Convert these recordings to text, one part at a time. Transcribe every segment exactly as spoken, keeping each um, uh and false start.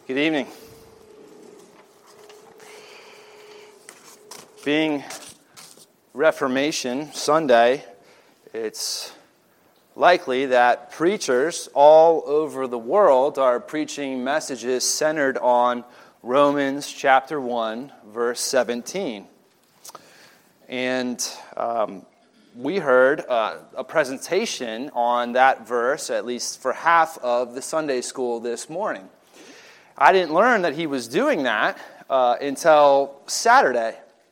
Good evening. Being Reformation Sunday, it's likely that preachers all over the world are preaching messages centered on Romans chapter one, verse seventeen. And um, we heard uh, a presentation on that verse, at least for half of the Sunday school this morning. I didn't learn that he was doing that uh, until Saturday.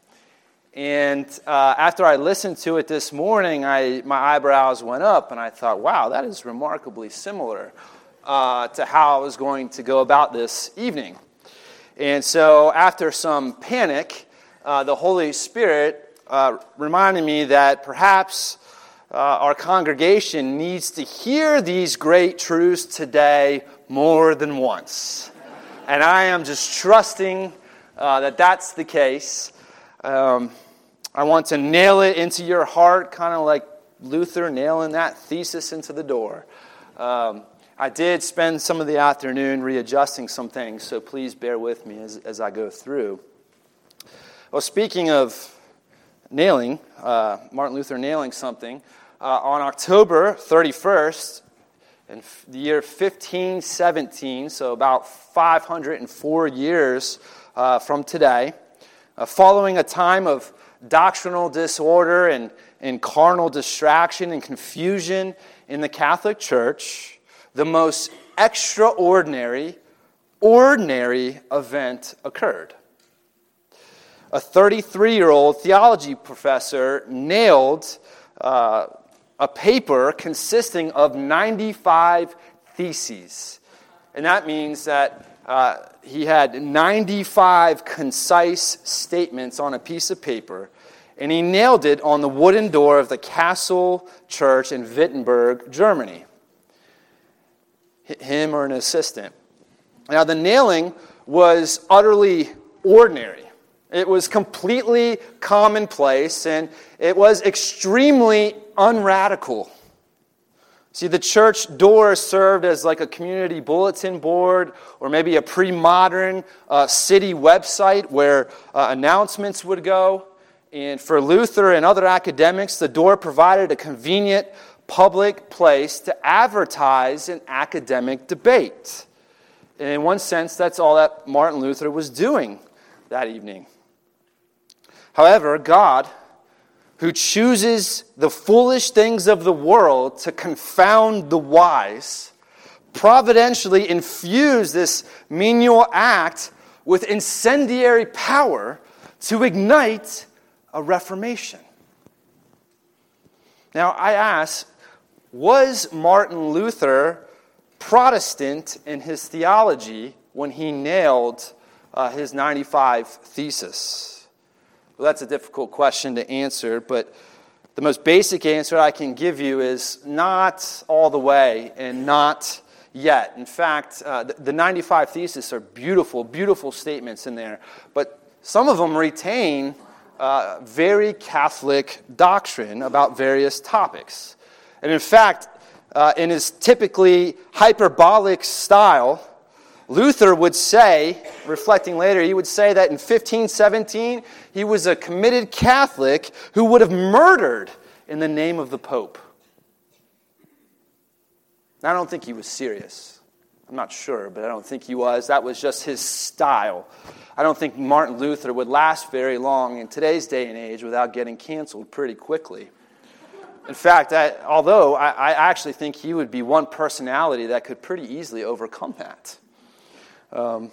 And uh, after I listened to it this morning, I my eyebrows went up, and I thought, wow, that is remarkably similar uh, to how I was going to go about this evening. And so after some panic, uh, the Holy Spirit uh, reminded me that perhaps uh, our congregation needs to hear these great truths today more than once. And I am just trusting uh, that that's the case. Um, I want to nail it into your heart, kind of like Luther nailing that thesis into the door. Um, I did spend some of the afternoon readjusting some things, so please bear with me as, as I go through. Well, speaking of nailing, uh, Martin Luther nailing something, uh, on October thirty-first, in the year fifteen seventeen, so about five hundred four years uh, from today, uh, following a time of doctrinal disorder and, and carnal distraction and confusion in the Catholic Church, the most extraordinary, ordinary event occurred. A thirty-three-year-old theology professor nailed uh, a paper consisting of ninety-five theses. And that means that uh, he had ninety-five concise statements on a piece of paper, and he nailed it on the wooden door of the Castle Church in Wittenberg, Germany. Him or an assistant. Now, the nailing was utterly ordinary. It was completely commonplace, and it was extremely unradical. See, the church door served as like a community bulletin board or maybe a pre-modern uh, city website where uh, announcements would go. And for Luther and other academics, the door provided a convenient public place to advertise an academic debate. And in one sense, that's all that Martin Luther was doing that evening. However, God, who chooses the foolish things of the world to confound the wise, providentially infused this menial act with incendiary power to ignite a reformation. Now, I ask, was Martin Luther Protestant in his theology when he nailed uh, his ninety-five thesis? Well, that's a difficult question to answer, but the most basic answer I can give you is not all the way and not yet. In fact, uh, the, the ninety-five theses are beautiful, beautiful statements in there, but some of them retain uh, very Catholic doctrine about various topics. And in fact, uh, in his typically hyperbolic style, Luther would say, reflecting later, he would say that in fifteen seventeen, he was a committed Catholic who would have murdered in the name of the Pope. Now, I don't think he was serious. I'm not sure, but I don't think he was. That was just his style. I don't think Martin Luther would last very long in today's day and age without getting canceled pretty quickly. In fact, I, although I, I actually think he would be one personality that could pretty easily overcome that. Um,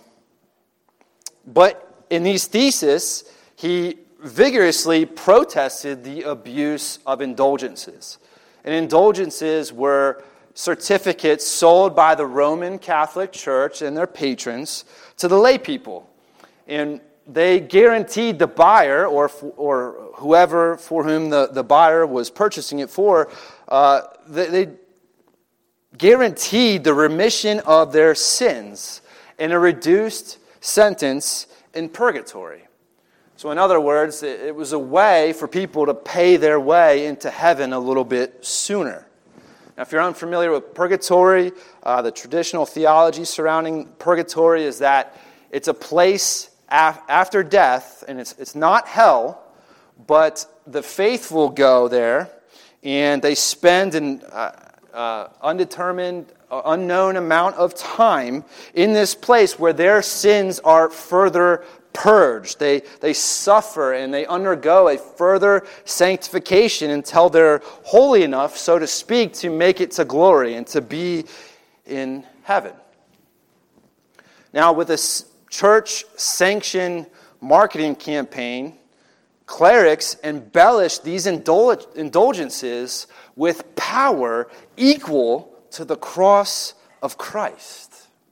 but in these theses, he vigorously protested the abuse of indulgences. And indulgences were certificates sold by the Roman Catholic Church and their patrons to the lay people. And they guaranteed the buyer, or or whoever for whom the, the buyer was purchasing it for, uh, they, they guaranteed the remission of their sins in a reduced sentence in purgatory. So in other words, it was a way for people to pay their way into heaven a little bit sooner. Now, Now, if you're unfamiliar with purgatory, uh, the traditional theology surrounding purgatory is that it's a place af- after death, and it's it's not hell, but the faithful go there, and they spend an uh, uh, undetermined, uh, unknown amount of time in this place where their sins are further purged. They, they suffer and they undergo a further sanctification until they're holy enough, so to speak, to make it to glory and to be in heaven. Now, with a church-sanctioned marketing campaign, clerics embellish these indul- indulgences with power equal to the cross of Christ.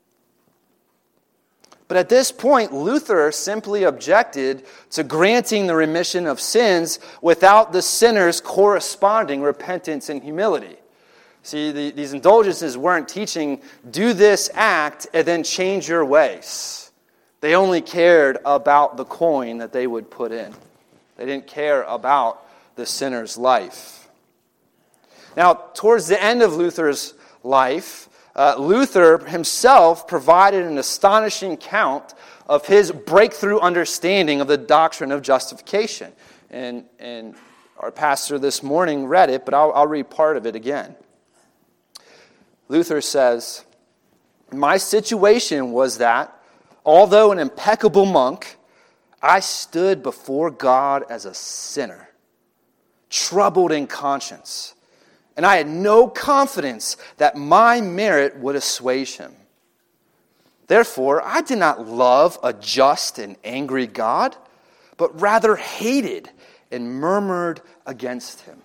But at this point, Luther simply objected to granting the remission of sins without the sinner's corresponding repentance and humility. See, the, these indulgences weren't teaching, do this act and then change your ways. They only cared about the coin that they would put in. They didn't care about the sinner's life. Now, towards the end of Luther's life, Uh, Luther himself provided an astonishing account of his breakthrough understanding of the doctrine of justification. And, and our pastor this morning read it, but I'll, I'll read part of it again. Luther says, "My situation was that, although an impeccable monk, I stood before God as a sinner, troubled in conscience. And I had no confidence that my merit would assuage him. Therefore, I did not love a just and angry God, but rather hated and murmured against him."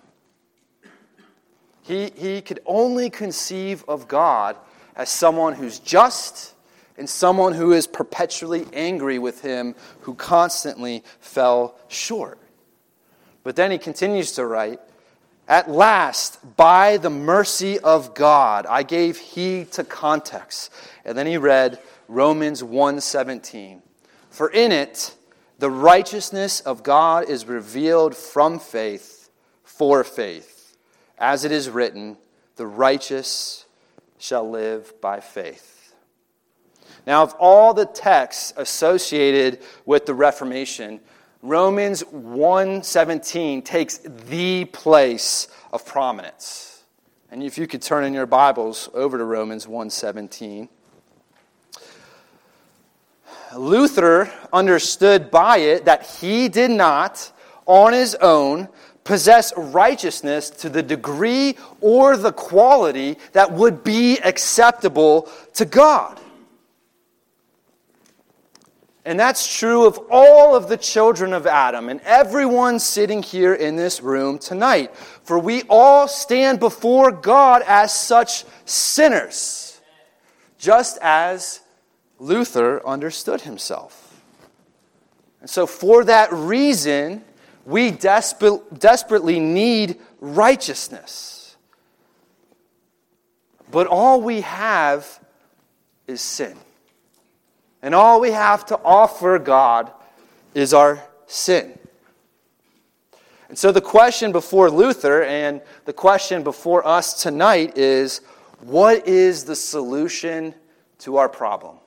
He, he could only conceive of God as someone who's just and someone who is perpetually angry with him, who constantly fell short. But then he continues to write, "At last, by the mercy of God, I gave heed to context." And then he read Romans one seventeen. "For in it, the righteousness of God is revealed from faith for faith. As it is written, the righteous shall live by faith." Now, of all the texts associated with the Reformation, Romans one seventeen takes the place of prominence. And if you could turn in your Bibles over to Romans one seventeen. Luther understood by it that he did not, on his own, possess righteousness to the degree or the quality that would be acceptable to God. And that's true of all of the children of Adam and everyone sitting here in this room tonight. For we all stand before God as such sinners, just as Luther understood himself. And so for that reason, we desper- desperately need righteousness. But all we have is sin. And all we have to offer God is our sin. And so the question before Luther and the question before us tonight is, what is the solution to our problem?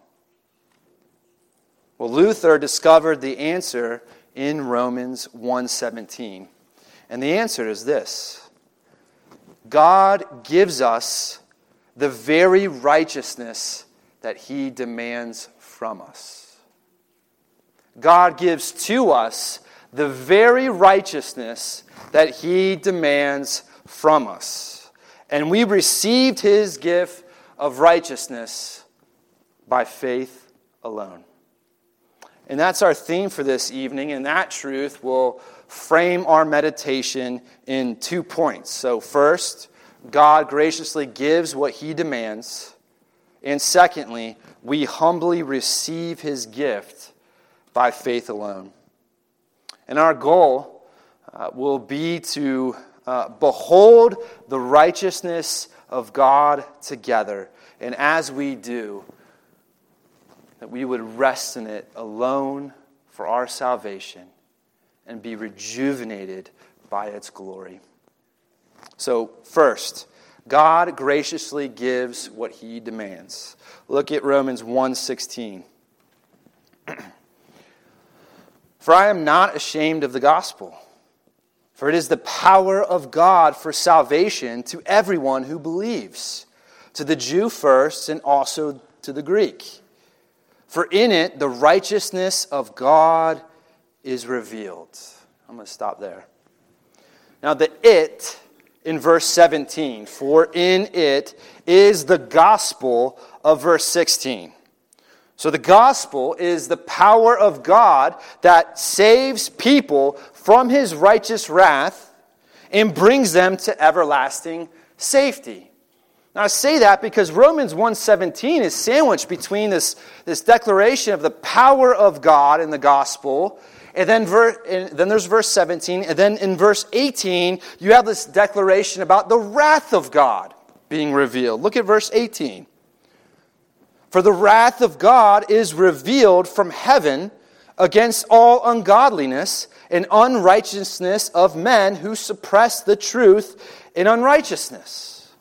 Well, Luther discovered the answer in Romans one seventeen. And the answer is this: God gives us the very righteousness that he demands from us. God gives to us the very righteousness that he demands from us. And we received his gift of righteousness by faith alone. And that's our theme for this evening, and that truth will frame our meditation in two points. So first, God graciously gives what he demands. And secondly, we humbly receive his gift by faith alone. And our goal uh, will be to uh, behold the righteousness of God together. And as we do, that we would rest in it alone for our salvation and be rejuvenated by its glory. So first, God graciously gives what he demands. Look at Romans one sixteen. For I am not ashamed of the gospel, for it is the power of God for salvation to everyone who believes, to the Jew first and also to the Greek. For in it the righteousness of God is revealed. I'm going to stop there. Now the it in verse seventeen, for in it is the gospel of verse sixteen. So the gospel is the power of God that saves people from his righteous wrath and brings them to everlasting safety. Now I say that because Romans one seventeen is sandwiched between this, this declaration of the power of God in the gospel, and then, ver, and then there's verse seventeen, and then in verse eighteen you have this declaration about the wrath of God being revealed. Look at verse eighteen. For the wrath of God is revealed from heaven against all ungodliness and unrighteousness of men who suppress the truth in unrighteousness.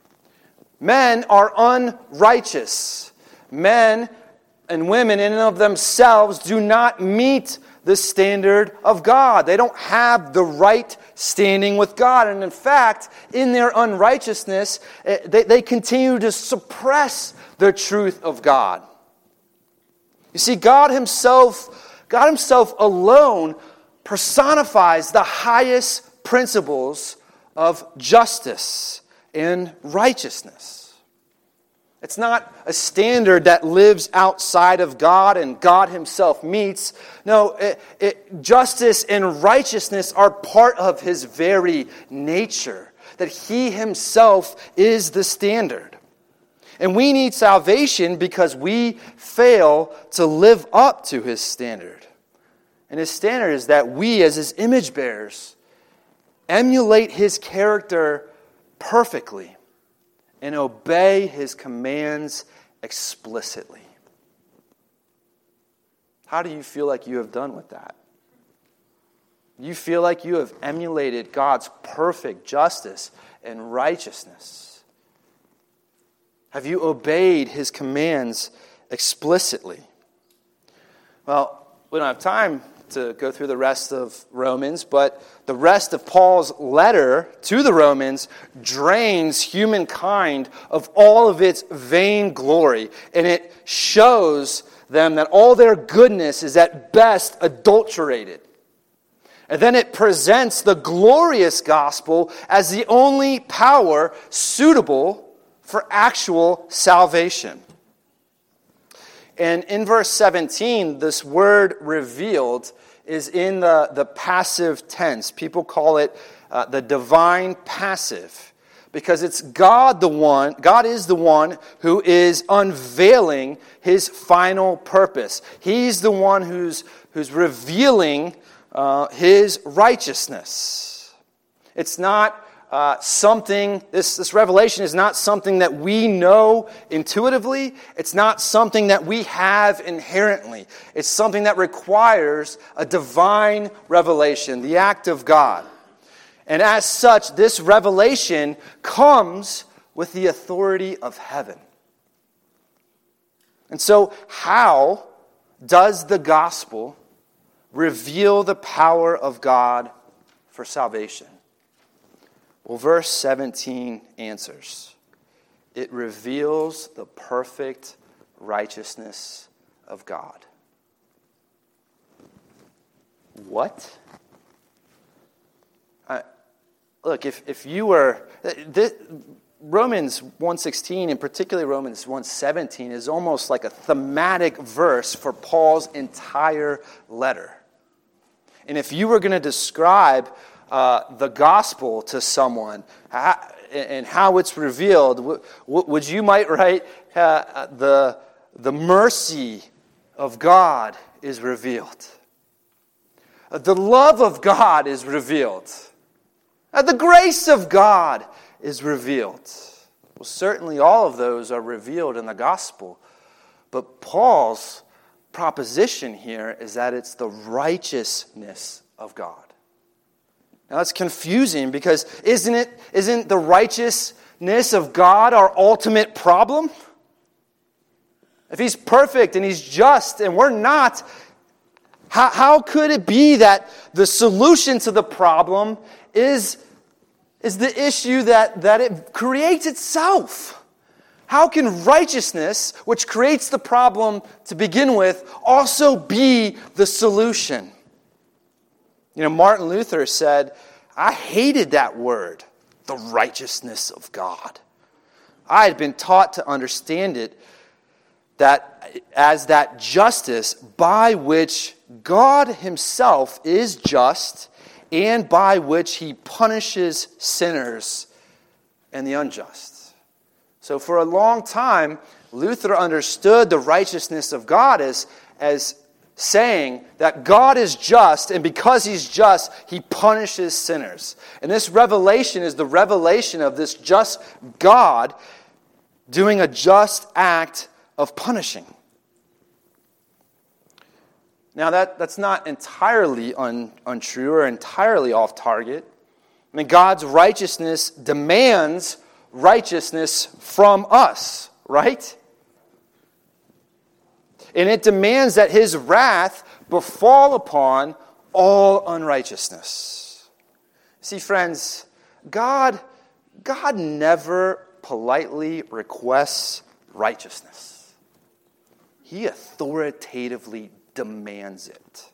Men are unrighteous. Men and women in and of themselves do not meet the standard of God. They don't have the right standing with God. And in fact, in their unrighteousness, they, they continue to suppress the truth of God. You see, God himself, God himself alone personifies the highest principles of justice and righteousness. It's not a standard that lives outside of God and God himself meets. No, it, it, justice and righteousness are part of his very nature, that he himself is the standard. And we need salvation because we fail to live up to his standard. And his standard is that we, as his image bearers, emulate his character perfectly and obey his commands explicitly. How do you feel like you have done with that? You feel like you have emulated God's perfect justice and righteousness? Have you obeyed his commands explicitly? Well, we don't have time to go through the rest of Romans, but the rest of Paul's letter to the Romans drains humankind of all of its vain glory, and it shows them that all their goodness is at best adulterated. And then it presents the glorious gospel as the only power suitable for actual salvation. And in verse seventeen, this word revealed is in the, the passive tense. People call it uh, the divine passive, because it's God the one, God is the one who is unveiling his final purpose. He's the one who's, who's revealing uh, his righteousness. It's not Uh, something, this, this revelation is not something that we know intuitively. It's not something that we have inherently. It's something that requires a divine revelation, the act of God. And as such, this revelation comes with the authority of heaven. And so, how does the gospel reveal the power of God for salvation? Well, verse seventeen answers. It reveals the perfect righteousness of God. What? Uh, look, if, if you were... This, Romans one sixteen, and particularly Romans one seventeen, is almost like a thematic verse for Paul's entire letter. And if you were going to describe Uh, the gospel to someone how, and how it's revealed, w- w- would you might write uh, the, the mercy of God is revealed. Uh, the love of God is revealed. Uh, the grace of God is revealed. Well, certainly all of those are revealed in the gospel. But Paul's proposition here is that it's the righteousness of God. Now that's confusing because isn't it isn't the righteous of God our ultimate problem? If he's perfect and he's just and we're not, how, how could it be that the solution to the problem is, is the issue that, that it creates itself? How can righteousness, which creates the problem to begin with, also be the solution? You know, Martin Luther said, I hated that word, the righteousness of God. I had been taught to understand it that as that justice by which God himself is just and by which he punishes sinners and the unjust. So for a long time, Luther understood the righteousness of God as, as saying that God is just, and because he's just, he punishes sinners. And this revelation is the revelation of this just God doing a just act of punishing. Now that, that's not entirely un, untrue or entirely off target. I mean, God's righteousness demands righteousness from us, right? And it demands that his wrath befall upon all unrighteousness. See, friends, God, God never politely requests righteousness. He authoritatively demands it.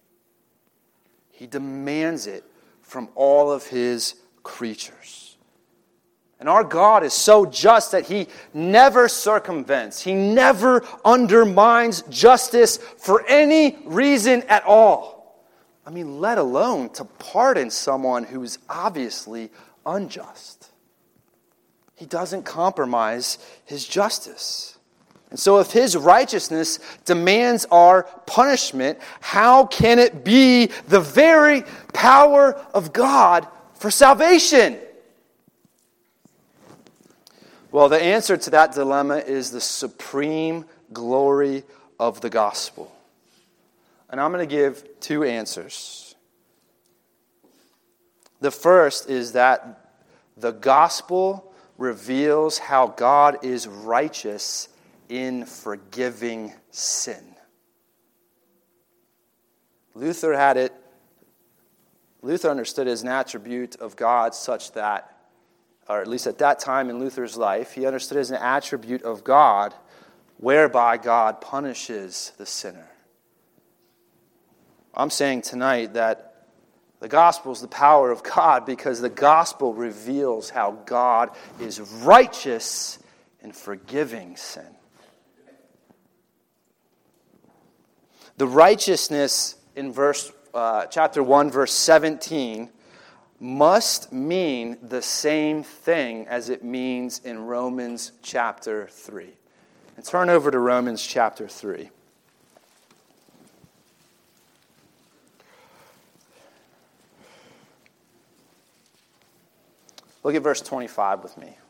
He demands it from all of his creatures. And our God is so just that he never circumvents. He never undermines justice for any reason at all. I mean, let alone to pardon someone who is obviously unjust. He doesn't compromise his justice. And so if his righteousness demands our punishment, how can it be the very power of God for salvation? Well, the answer to that dilemma is the supreme glory of the gospel. And I'm going to give two answers. The first is that the gospel reveals how God is righteous in forgiving sin. Luther had it, Luther understood it as an attribute of God such that, or at least at that time in Luther's life, he understood it as an attribute of God whereby God punishes the sinner. I'm saying tonight that the gospel is the power of God because the gospel reveals how God is righteous in forgiving sin. The righteousness in verse uh, chapter one, verse seventeen, must mean the same thing as it means in Romans chapter three. And turn over to Romans chapter three. Look at verse twenty-five with me.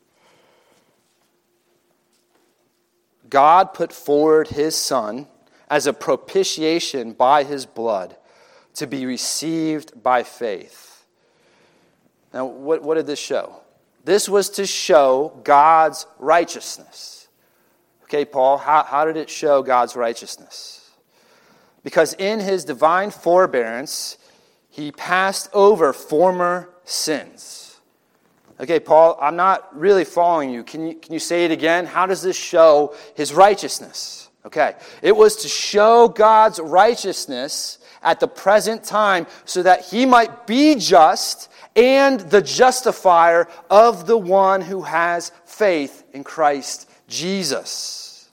God put forward his Son as a propitiation by his blood to be received by faith. Now, what, what did this show? This was to show God's righteousness. Okay, Paul, how, how did it show God's righteousness? Because in his divine forbearance, he passed over former sins. Okay, Paul, I'm not really following you. Can you, can you say it again? How does this show his righteousness? Okay, it was to show God's righteousness at the present time so that he might be just and the justifier of the one who has faith in Christ Jesus.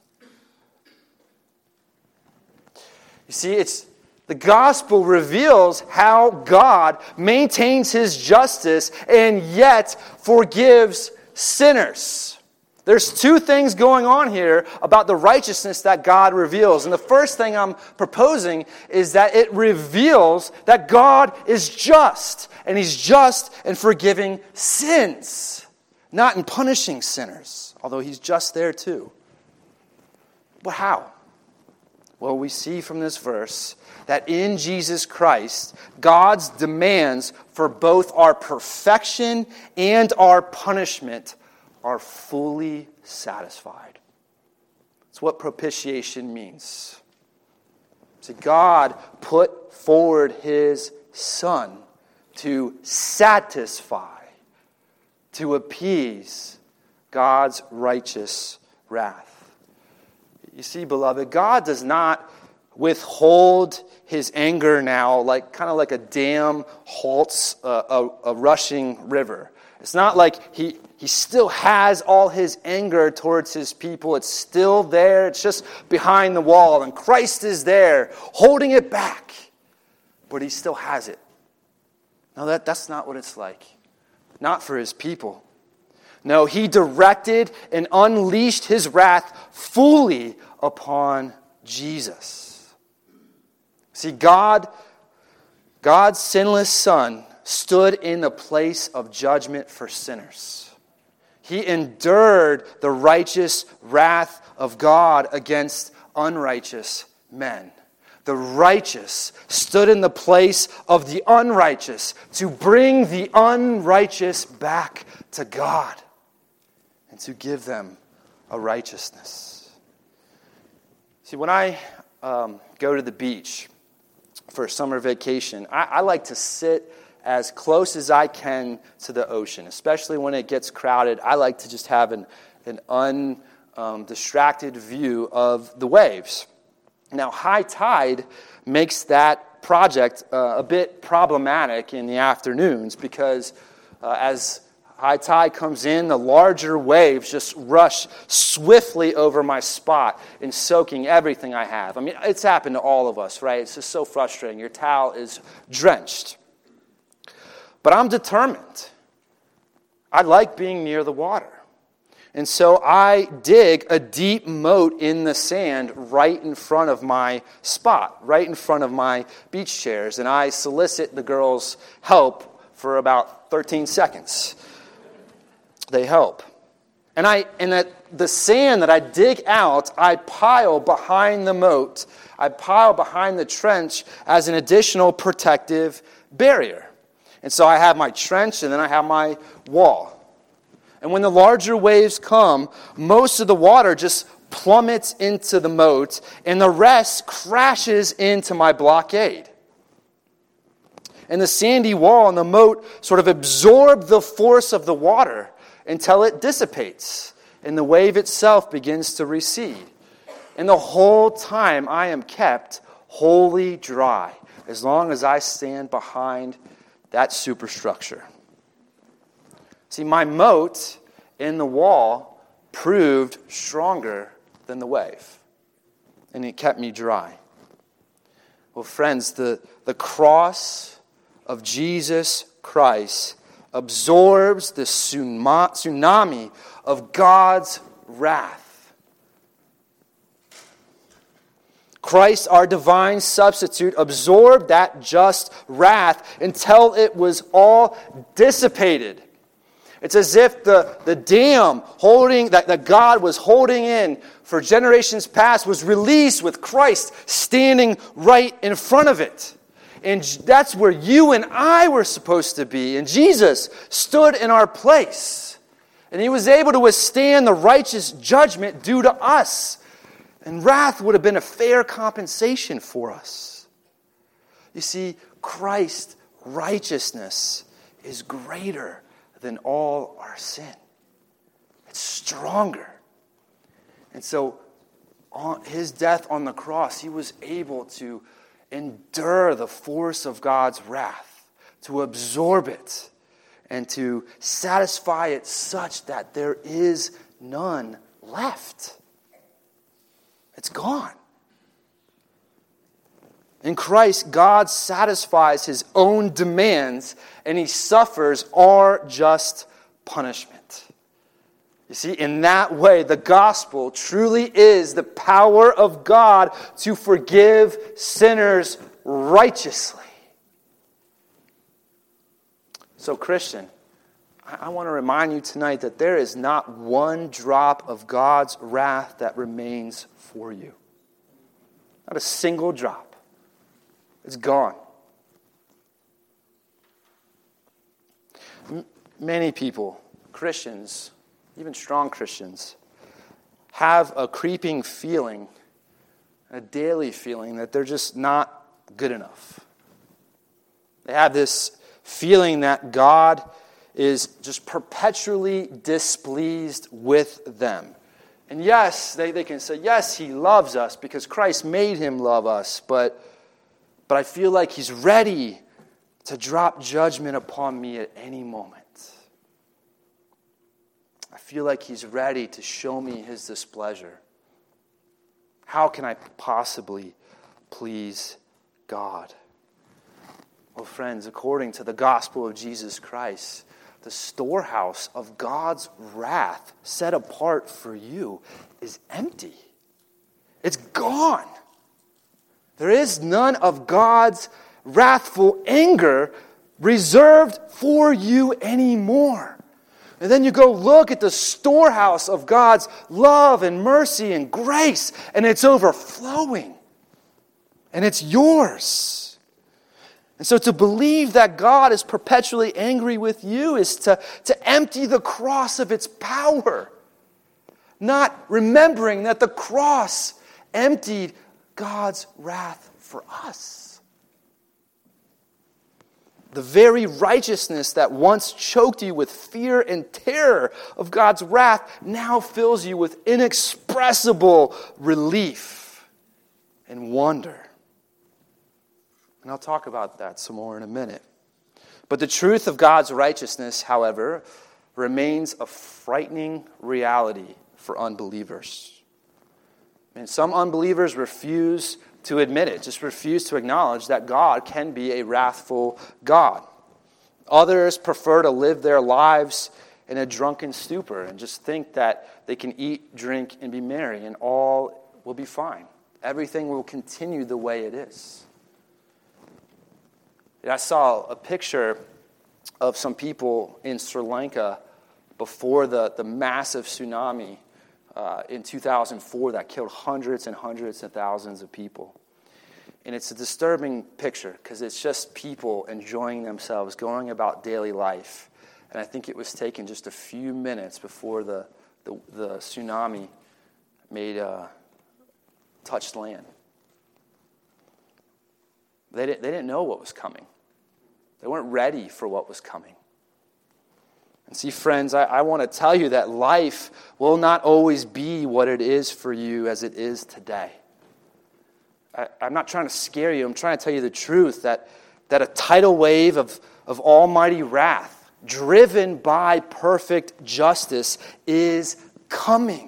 You see, it's the gospel reveals how God maintains his justice and yet forgives sinners. There's two things going on here about the righteousness that God reveals. And the first thing I'm proposing is that it reveals that God is just. And he's just in forgiving sins, not in punishing sinners, although he's just there too. But how? Well, we see from this verse that in Jesus Christ, God's demands for both our perfection and our punishment are fully satisfied. That's what propitiation means. So God put forward his Son to satisfy, to appease God's righteous wrath. You see, beloved, God does not withhold his anger now, like kind of like a dam halts a, a, a rushing river. It's not like he, he still has all his anger towards his people. It's still there. It's just behind the wall. And Christ is there, holding it back. But he still has it. No, that, that's not what it's like. Not for his people. No, he directed and unleashed his wrath fully upon Jesus. See, God, God's sinless Son stood in the place of judgment for sinners. He endured the righteous wrath of God against unrighteous men. The righteous stood in the place of the unrighteous to bring the unrighteous back to God and to give them a righteousness. See, when I um, go to the beach for summer vacation, I, I like to sit as close as I can to the ocean, especially when it gets crowded. I like to just have an, an undistracted um, view of the waves. Now, high tide makes that project uh, a bit problematic in the afternoons because uh, as high tide comes in, the larger waves just rush swiftly over my spot and soaking everything I have. I mean, it's happened to all of us, right? It's just so frustrating. Your towel is drenched. But I'm determined. I like being near the water. And so I dig a deep moat in the sand right in front of my spot, right in front of my beach chairs, and I solicit the girls' help for about thirteen seconds. They help. And I and that the sand that I dig out, I pile behind the moat. I pile behind the trench as an additional protective barrier. And so I have my trench and then I have my wall. And when the larger waves come, most of the water just plummets into the moat, and the rest crashes into my blockade. And the sandy wall and the moat sort of absorb the force of the water until it dissipates, and the wave itself begins to recede. And the whole time I am kept wholly dry, as long as I stand behind that superstructure. See, my moat in the wall proved stronger than the wave, and it kept me dry. Well, friends, the, the cross of Jesus Christ absorbs the tsunami of God's wrath. Christ, our divine substitute, absorbed that just wrath until it was all dissipated. It's as if the, the dam holding that, that God was holding in for generations past was released with Christ standing right in front of it. And that's where you and I were supposed to be. And Jesus stood in our place. And he was able to withstand the righteous judgment due to us. And wrath would have been a fair compensation for us. You see, Christ's righteousness is greater than all our sin. It's stronger. And so on his death on the cross, he was able to endure the force of God's wrath, to absorb it, and to satisfy it such that there is none left. It's gone. In Christ, God satisfies his own demands, and he suffers our just punishment. You see, in that way, the gospel truly is the power of God to forgive sinners righteously. So, Christian, I want to remind you tonight that there is not one drop of God's wrath that remains for you. Not a single drop. It's gone. M- many people, Christians, even strong Christians, have a creeping feeling, a daily feeling that they're just not good enough. They have this feeling that God is just perpetually displeased with them. And yes, they, they can say, yes, he loves us because Christ made him love us, but, but I feel like he's ready to drop judgment upon me at any moment. I feel like he's ready to show me his displeasure. How can I possibly please God? Well, friends, according to the gospel of Jesus Christ, the storehouse of God's wrath set apart for you is empty. It's gone. There is none of God's wrathful anger reserved for you anymore. And then you go look at the storehouse of God's love and mercy and grace, and it's overflowing. And it's yours. And so to believe that God is perpetually angry with you is to, to empty the cross of its power. Not remembering that the cross emptied God's wrath for us. The very righteousness that once choked you with fear and terror of God's wrath now fills you with inexpressible relief and wonder. And I'll talk about that some more in a minute. But the truth of God's righteousness, however, remains a frightening reality for unbelievers. And some unbelievers refuse to admit it, just refuse to acknowledge that God can be a wrathful God. Others prefer to live their lives in a drunken stupor and just think that they can eat, drink, and be merry, and all will be fine. Everything will continue the way it is. I saw a picture of some people in Sri Lanka before the, the massive tsunami uh, in two thousand four that killed hundreds and hundreds of thousands of people. And it's a disturbing picture because it's just people enjoying themselves, going about daily life. And I think it was taken just a few minutes before the, the, the tsunami made uh, touched land. They didn't, they didn't know what was coming. They weren't ready for what was coming. And see, friends, I, I want to tell you that life will not always be what it is for you as it is today. I, I'm not trying to scare you. I'm trying to tell you the truth, that, that a tidal wave of, of almighty wrath, driven by perfect justice, is coming.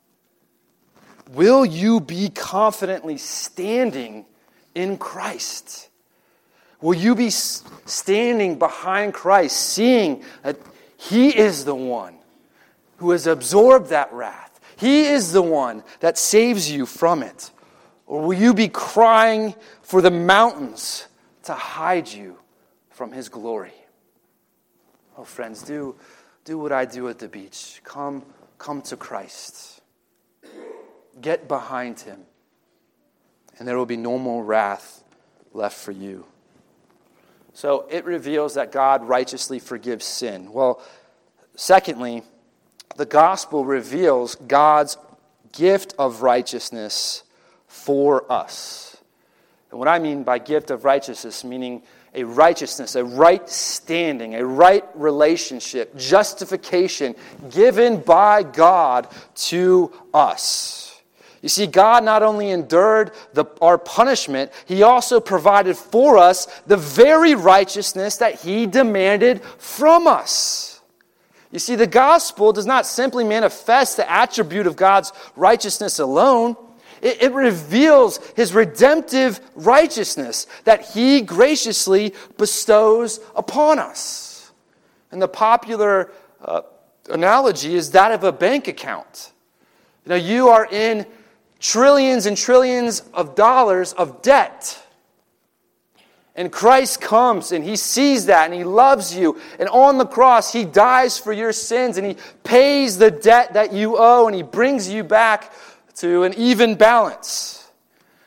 Will you be confidently standing in Christ? Will you be standing behind Christ, seeing that He is the one who has absorbed that wrath? He is the one that saves you from it. Or will you be crying for the mountains to hide you from His glory? Oh, friends, do, do what I do at the beach. Come, come to Christ. Get behind Him. And there will be no more wrath left for you. So it reveals that God righteously forgives sin. Well, secondly, the gospel reveals God's gift of righteousness for us. And what I mean by gift of righteousness, meaning a righteousness, a right standing, a right relationship, justification given by God to us. You see, God not only endured the, our punishment, He also provided for us the very righteousness that He demanded from us. You see, the gospel does not simply manifest the attribute of God's righteousness alone. It, it reveals His redemptive righteousness that He graciously bestows upon us. And the popular uh, analogy is that of a bank account. You know, you are in trillions and trillions of dollars of debt. And Christ comes and He sees that and He loves you. And on the cross, He dies for your sins and He pays the debt that you owe and He brings you back to an even balance.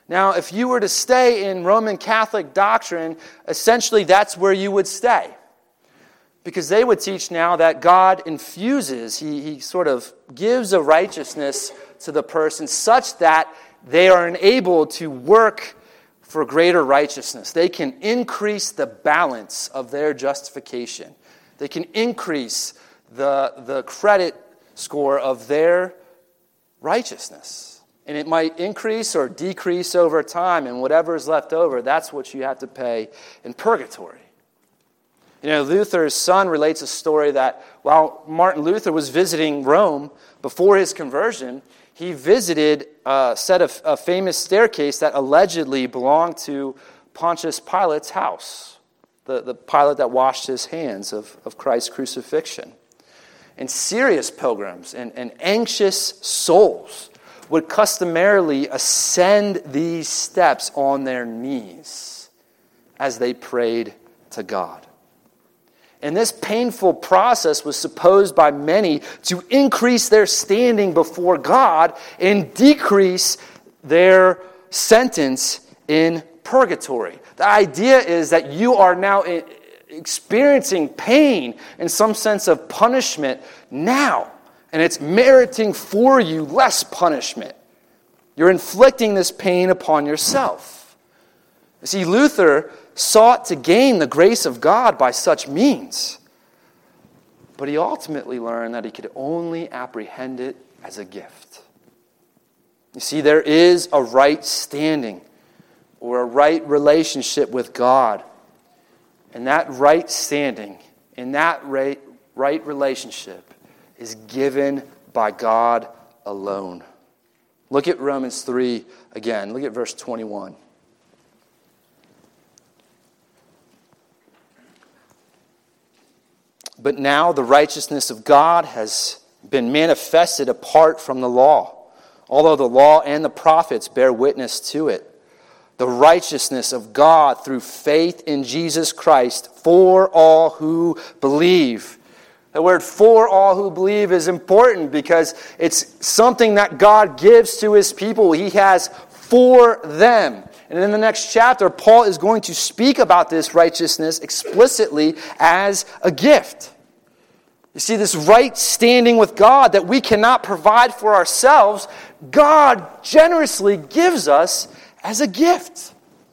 Now, if you were to stay in Roman Catholic doctrine, essentially that's where you would stay. Because they would teach now that God infuses, he, he sort of gives a righteousness to the person such that they are enabled to work for greater righteousness. They can increase the balance of their justification. They can increase the, the credit score of their righteousness. And it might increase or decrease over time, and whatever is left over, that's what you have to pay in purgatory. You know, Luther's son relates a story that while Martin Luther was visiting Rome before his conversion, he visited a set of a famous staircase that allegedly belonged to Pontius Pilate's house, the, the Pilate that washed his hands of, of Christ's crucifixion. And serious pilgrims and, and anxious souls would customarily ascend these steps on their knees as they prayed to God. And this painful process was supposed by many to increase their standing before God and decrease their sentence in purgatory. The idea is that you are now experiencing pain and some sense of punishment now. And it's meriting for you less punishment. You're inflicting this pain upon yourself. You see, Luther sought to gain the grace of God by such means. But he ultimately learned that he could only apprehend it as a gift. You see, there is a right standing or a right relationship with God. And that right standing and that right, right relationship is given by God alone. Look at Romans three again. Look at verse twenty-one. But now the righteousness of God has been manifested apart from the law, although the law and the prophets bear witness to it. The righteousness of God through faith in Jesus Christ for all who believe. The word "for all who believe" is important because it's something that God gives to His people. He has for them. And in the next chapter, Paul is going to speak about this righteousness explicitly as a gift. You see, this right standing with God that we cannot provide for ourselves, God generously gives us as a gift.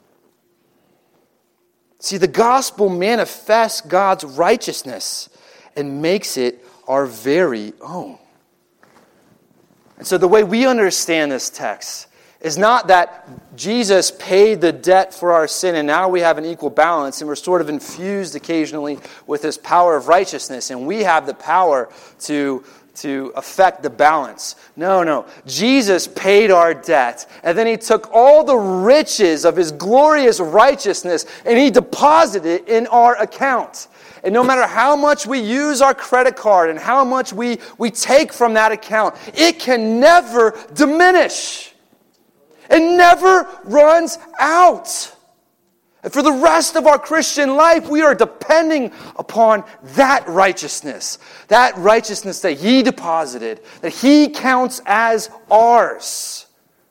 See, the gospel manifests God's righteousness and makes it our very own. And so the way we understand this text is not that Jesus paid the debt for our sin and now we have an equal balance and we're sort of infused occasionally with His power of righteousness and we have the power to, to affect the balance. No, no. Jesus paid our debt and then He took all the riches of His glorious righteousness and He deposited it in our account. And no matter how much we use our credit card and how much we, we take from that account, it can never diminish. It never runs out. And for the rest of our Christian life, we are depending upon that righteousness. That righteousness that He deposited, that He counts as ours.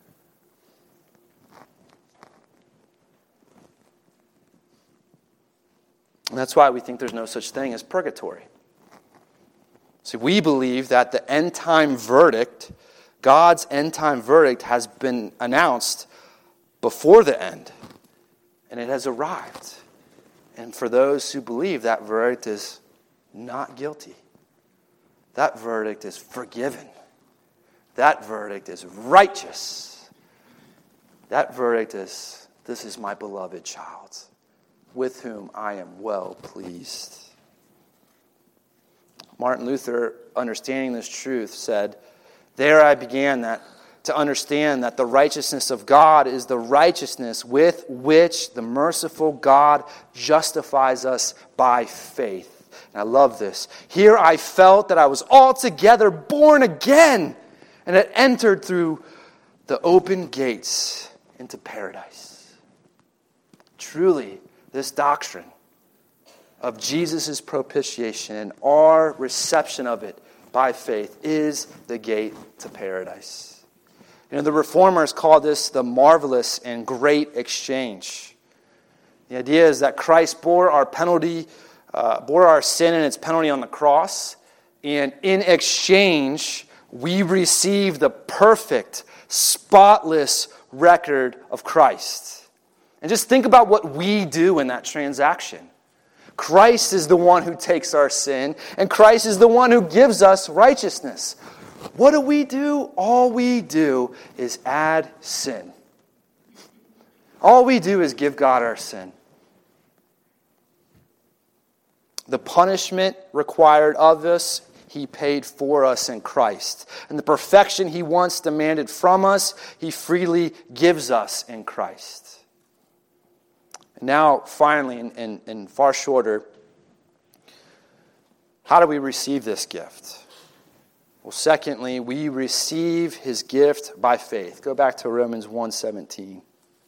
And that's why we think there's no such thing as purgatory. See, we believe that the end-time verdict, God's end-time verdict, has been announced before the end. And it has arrived. And for those who believe, that verdict is not guilty. That verdict is forgiven. That verdict is righteous. That verdict is, this is my beloved child, with whom I am well pleased. Martin Luther, understanding this truth, said, "There I began that to understand that the righteousness of God is the righteousness with which the merciful God justifies us by faith." And I love this. "Here I felt that I was altogether born again and had entered through the open gates into paradise." Truly, this doctrine of Jesus' propitiation and our reception of it by faith is the gate to paradise. You know, the Reformers call this the marvelous and great exchange. The idea is that Christ bore our penalty, uh, bore our sin and its penalty on the cross, and in exchange, we receive the perfect, spotless record of Christ. And just think about what we do in that transaction. Christ is the one who takes our sin, and Christ is the one who gives us righteousness. What do we do? All we do is add sin. All we do is give God our sin. The punishment required of us, He paid for us in Christ. And the perfection He once demanded from us, He freely gives us in Christ. And now, finally, and, and, and far shorter, how do we receive this gift? Well, secondly, we receive His gift by faith. Go back to Romans one seventeen.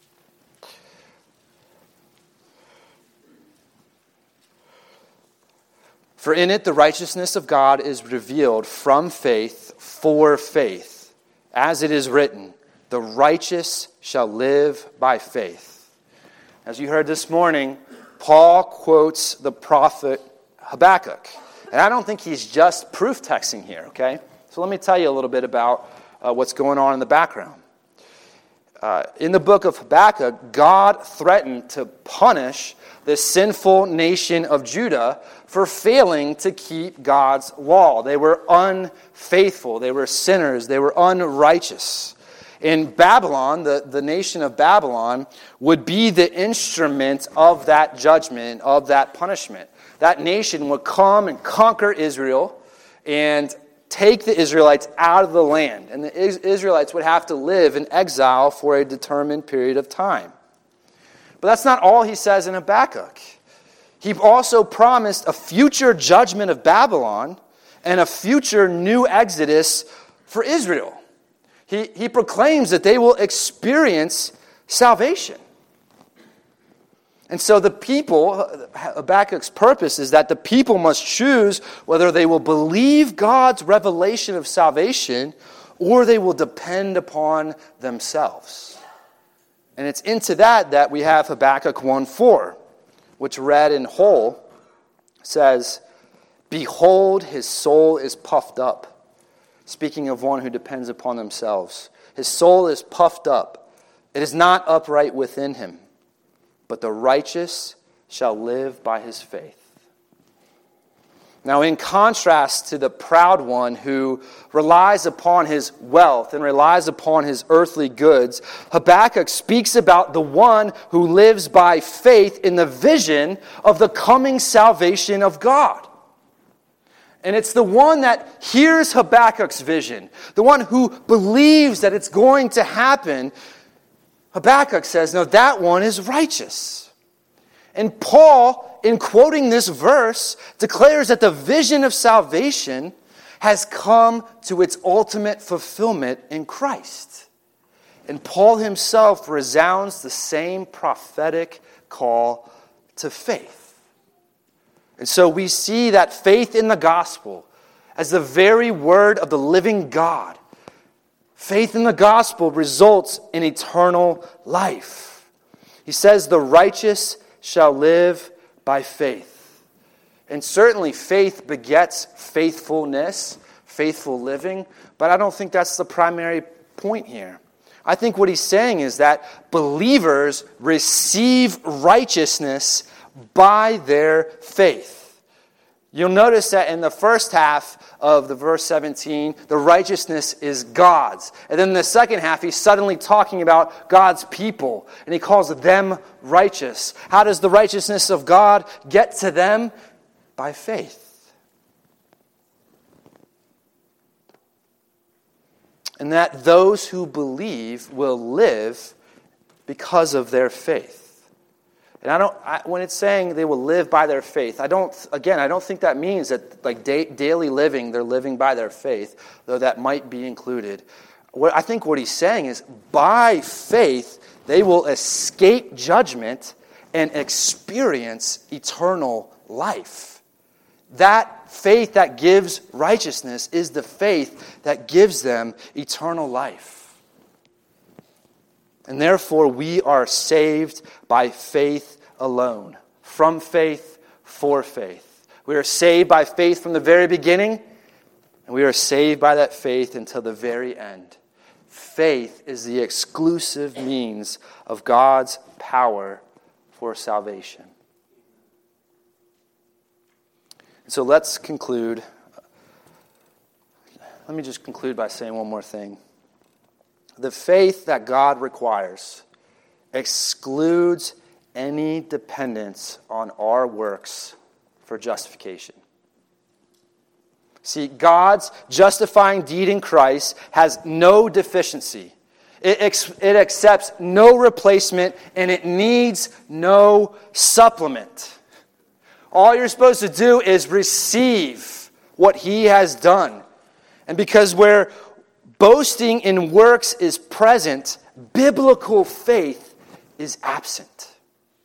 For in it the righteousness of God is revealed from faith for faith. As it is written, the righteous shall live by faith. As you heard this morning, Paul quotes the prophet Habakkuk. And I don't think he's just proof texting here, okay? So let me tell you a little bit about uh, what's going on in the background. Uh, in the book of Habakkuk, God threatened to punish the sinful nation of Judah for failing to keep God's law. They were unfaithful. They were sinners. They were unrighteous. In Babylon, the, the nation of Babylon would be the instrument of that judgment, of that punishment. That nation would come and conquer Israel and take the Israelites out of the land. And the Israelites would have to live in exile for a determined period of time. But that's not all he says in Habakkuk. He also promised a future judgment of Babylon and a future new exodus for Israel. He, he proclaims that they will experience salvation. And so the people, Habakkuk's purpose is that the people must choose whether they will believe God's revelation of salvation or they will depend upon themselves. And it's into that that we have Habakkuk one four, which read in whole says, "Behold, his soul is puffed up." Speaking of one who depends upon themselves. His soul is puffed up. It is not upright within him. But the righteous shall live by his faith. Now, in contrast to the proud one who relies upon his wealth and relies upon his earthly goods, Habakkuk speaks about the one who lives by faith in the vision of the coming salvation of God. And it's the one that hears Habakkuk's vision, the one who believes that it's going to happen. Habakkuk says, no, that one is righteous. And Paul, in quoting this verse, declares that the vision of salvation has come to its ultimate fulfillment in Christ. And Paul himself resounds the same prophetic call to faith. And so we see that faith in the gospel as the very word of the living God. Faith in the gospel results in eternal life. He says, the righteous shall live by faith. And certainly faith begets faithfulness, faithful living, but I don't think that's the primary point here. I think what he's saying is that believers receive righteousness by their faith. You'll notice that in the first half of the verse seventeen, the righteousness is God's. And then in the second half, he's suddenly talking about God's people, and he calls them righteous. How does the righteousness of God get to them? By faith. And that those who believe will live because of their faith. And I don't. I, when it's saying they will live by their faith, I don't. Again, I don't think that means that like da- daily living, they're living by their faith, though that might be included. What I think what he's saying is, by faith, they will escape judgment and experience eternal life. That faith that gives righteousness is the faith that gives them eternal life. And therefore, we are saved by faith alone. From faith, for faith. We are saved by faith from the very beginning, and we are saved by that faith until the very end. Faith is the exclusive means of God's power for salvation. So let's conclude. Let me just conclude by saying one more thing. The faith that God requires excludes any dependence on our works for justification. See, God's justifying deed in Christ has no deficiency. It, ex- it accepts no replacement, and it needs no supplement. All you're supposed to do is receive what He has done. And because where boasting in works is present, biblical faith is absent.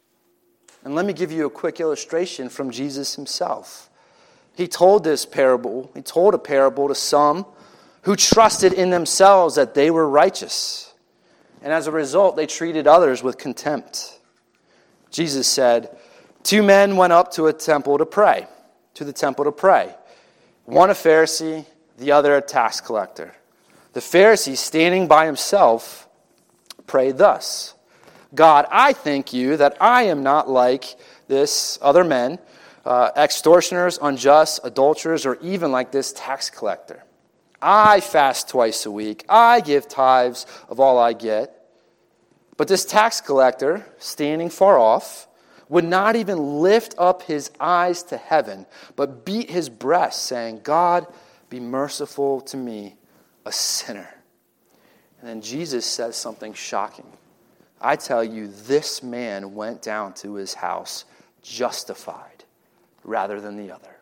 And let me give you a quick illustration from Jesus Himself. He told this parable, he told a parable to some who trusted in themselves that they were righteous. And as a result, they treated others with contempt. Jesus said, two men went up to a temple to pray, to the temple to pray. One a Pharisee, the other a tax collector. The Pharisee, standing by himself, prayed thus, God, I thank you that I am not like this other men, uh, extortioners, unjust, adulterers, or even like this tax collector. I fast twice a week. I give tithes of all I get. But this tax collector, standing far off, would not even lift up his eyes to heaven, but beat his breast, saying, God, be merciful to me, a sinner. And then Jesus says something shocking. I tell you, this man went down to his house justified rather than the other.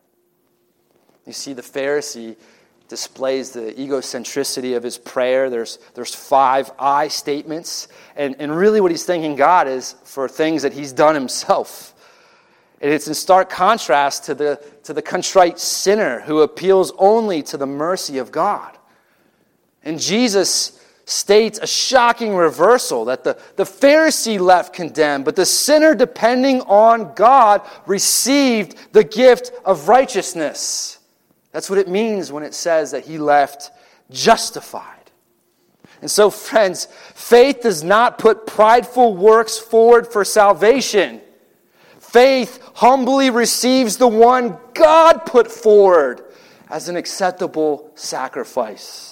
You see, the Pharisee displays the egocentricity of his prayer. There's, there's five I statements. And, and really what he's thanking God is for things that he's done himself. And it's in stark contrast to the, to the contrite sinner who appeals only to the mercy of God. And Jesus states a shocking reversal, that the, the Pharisee left condemned, but the sinner, depending on God, received the gift of righteousness. That's what it means when it says that he left justified. And so, friends, faith does not put prideful works forward for salvation. Faith humbly receives the one God put forward as an acceptable sacrifice.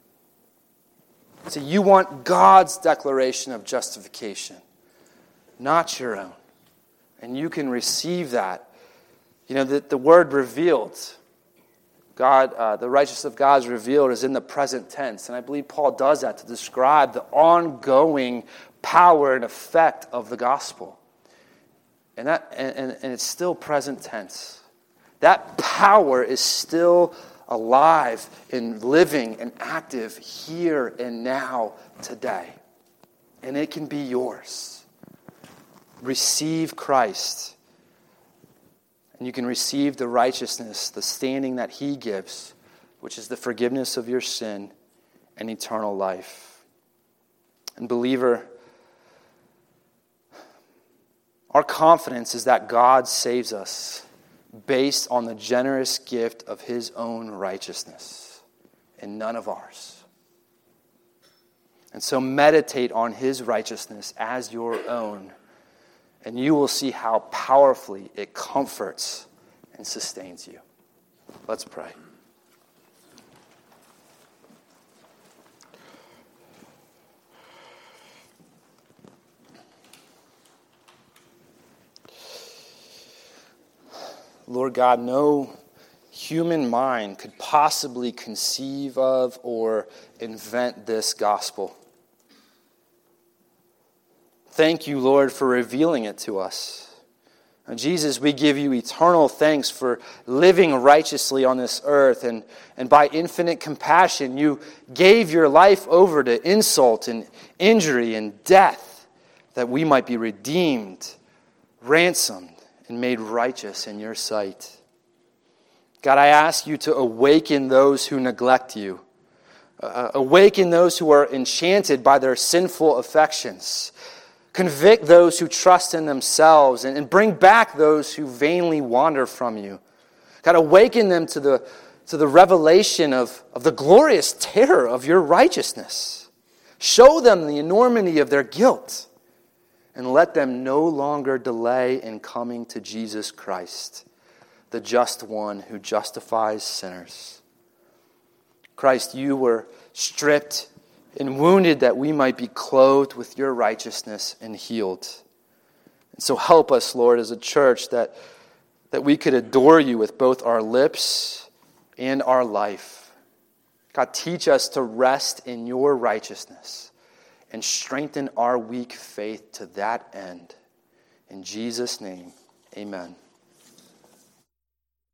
So you want God's declaration of justification, not your own. And you can receive that. You know, the, the word revealed, God, uh, the righteousness of God is revealed is in the present tense. And I believe Paul does that to describe the ongoing power and effect of the gospel. And that and, and it's still present tense. That power is still alive and living and active here and now today. And it can be yours. Receive Christ. And you can receive the righteousness, the standing that He gives, which is the forgiveness of your sin and eternal life. And believer, our confidence is that God saves us based on the generous gift of His own righteousness and none of ours. And so meditate on His righteousness as your own, and you will see how powerfully it comforts and sustains you. Let's pray. Lord God, no human mind could possibly conceive of or invent this gospel. Thank you, Lord, for revealing it to us. And Jesus, we give you eternal thanks for living righteously on this earth. And, and by infinite compassion, you gave your life over to insult and injury and death, that we might be redeemed, ransomed, and made righteous in your sight. God, I ask you to awaken those who neglect you. Uh, awaken those who are enchanted by their sinful affections. Convict those who trust in themselves, and, and bring back those who vainly wander from you. God, awaken them to the, to the revelation of, of the glorious terror of your righteousness. Show them the enormity of their guilt, and let them no longer delay in coming to Jesus Christ, the just one who justifies sinners. Christ, you were stripped and wounded that we might be clothed with your righteousness and healed. And so help us, Lord, as a church, that, that we could adore you with both our lips and our life. God, teach us to rest in your righteousness and strengthen our weak faith to that end. In Jesus' name, amen.